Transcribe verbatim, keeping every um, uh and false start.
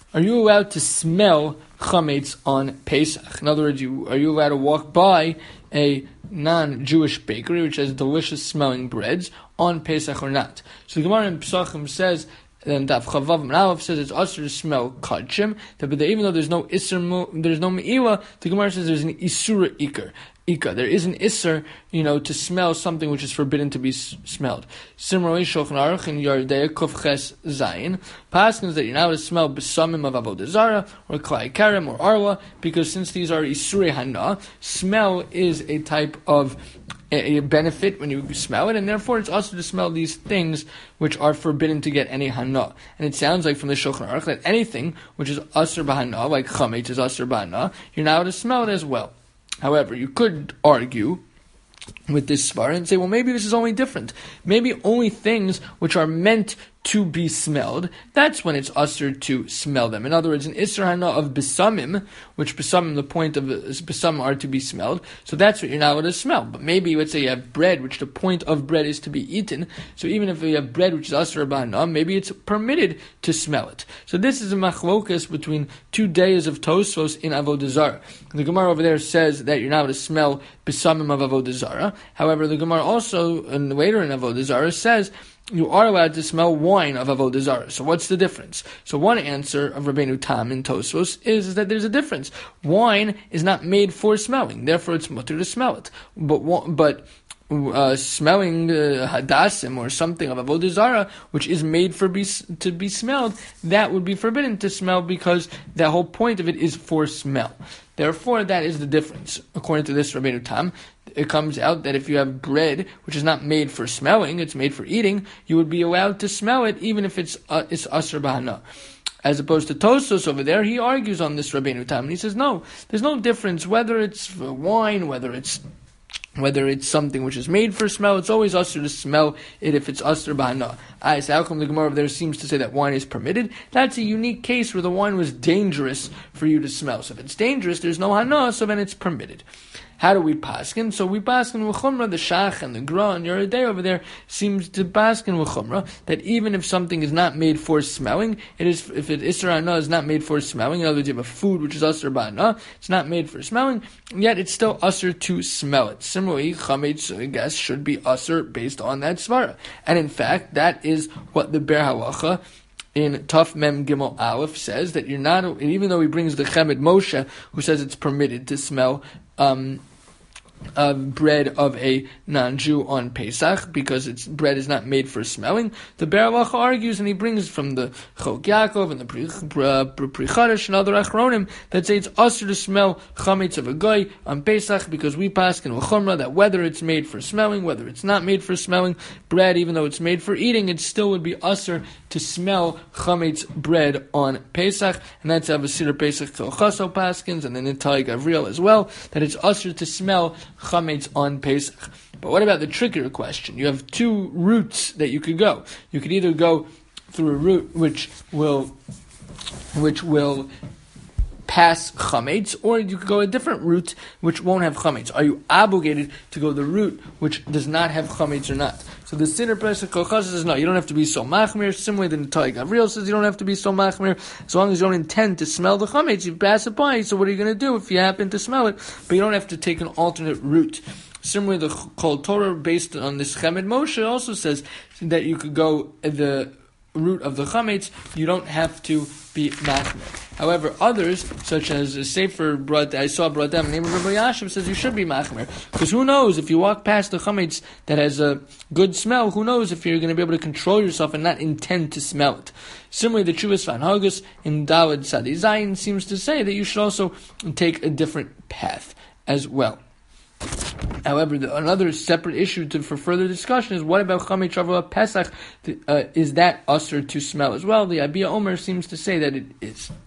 are you allowed to smell chametz on Pesach? In other words, you, are you allowed to walk by a non-Jewish bakery which has delicious smelling breads on Pesach or not? So the Gemara in Pesachim says, and Daf Chavav Aleph says it's usher to smell kachim. But even though there's no isur, there's no meila, the Gemara says there's an isura ikar. Ika. There is an isser, you know, to smell something which is forbidden to be s- smelled. Similarly, Shulchan Aruch in Yardei Kuf Ches Zayin paskins that you're not allowed to smell besamim of avodah zara or klai karim or arla, because since these are isurei hana, smell is a type of a, a benefit when you smell it, and therefore it's also to smell these things which are forbidden to get any hana. And it sounds like from the Shulchan Aruch that anything which is asur b'hana, like chametz is asur b'hana, you're not allowed to smell it as well. However, you could argue with this svara and say, well, maybe this is only different. Maybe only things which are meant to be smelled, that's when it's usher to smell them. In other words, an isra hana of besamim, which besamim, the point of besamim are to be smelled, so that's what you're not allowed to smell. But maybe, let's say you have bread, which the point of bread is to be eaten, so even if you have bread which is asr b'hana, maybe it's permitted to smell it. So this is a machlokas between two days of Tosfos in Avodah Zarah. The Gemara over there says that you're not allowed to smell besamim of Avodah Zarah. However, the Gemara also, and later in Avodah Zarah, says you are allowed to smell wine of Avodah Zarah. So what's the difference? So one answer of Rabbeinu Tam in Tosfos is, is that there's a difference. Wine is not made for smelling, therefore it's mutter to smell it. But but uh, smelling uh, hadassim or something of Avodah Zarah, which is made for be, to be smelled, that would be forbidden to smell because the whole point of it is for smell. Therefore, that is the difference. According to this Rabbeinu Tam, it comes out that if you have bread which is not made for smelling, it's made for eating, you would be allowed to smell it even if it's uh, it's asr b'hana. As opposed to Tosfos over there, he argues on this Rabbeinu Tam, and he says, no, there's no difference whether it's wine, whether it's whether it's something which is made for smell, it's always usher to smell it if it's usher b'hana. Ah, so how come the Gemara over there seems to say that wine is permitted? That's a unique case where the wine was dangerous for you to smell. So if it's dangerous, there's no hana, so then it's permitted. How do we paskin? So we paskin with chumrah, the shach and the gra and Yoreh De'ah over there seems to paskin with chumrah that even if something is not made for smelling, it is if it isra hana is not made for smelling. In other words, you have a food which is asr b'hana, it's not made for smelling, yet it's still asr to smell it. Similarly, chametz, I guess, should be asr based on that svara, and in fact, that is what the Ber Halacha in Taf Mem Gimel Aleph says, that you're not, even though he brings the Chemed Moshe, who says it's permitted to smell um, uh, bread of a non-Jew on Pesach, because its bread is not made for smelling, the Ber Halacha argues, and he brings from the Chok Yaakov and the Pri, uh, Pri Chadash and other Achronim, that say it's usher to smell chametz of a goy on Pesach, because we pass in Chumrah that whether it's made for smelling, whether it's not made for smelling, bread, even though it's made for eating, it still would be usher to smell chametz bread on Pesach, and that's how Vasir Pesach Chaso Paskins, and then Nitai Gavriel as well, that it's usher to smell chametz on Pesach. But what about the trickier question? You have two routes that you could go. You could either go through a route which will, which will pass chametz, or you could go a different route which won't have chametz. Are you obligated to go the route which does not have chametz or not? So the Sinner Pesach Kolchas says, no, you don't have to be so machmir. Similarly, the Nitai Gavriel says you don't have to be so machmir. As long as you don't intend to smell the chametz, you pass it by. So what are you going to do if you happen to smell it? But you don't have to take an alternate route. Similarly, the Kol Torah, based on this Chemed Moshe, also says that you could go the route of the chametz. You don't have to be machmir. However, others, such as a Sefer brought, I saw brought down, the name of Rabbi Yashiv says you should be machmir. Because who knows, if you walk past the chametz that has a good smell, who knows if you're going to be able to control yourself and not intend to smell it. Similarly, the Chuvas Van Hagus in Daled Sadi Zayin seems to say that you should also take a different path as well. However, the, another separate issue to, for further discussion is what about Chametz Shavua Pesach? Uh, is that usher to smell as well? The Abiyah Omer seems to say that it is.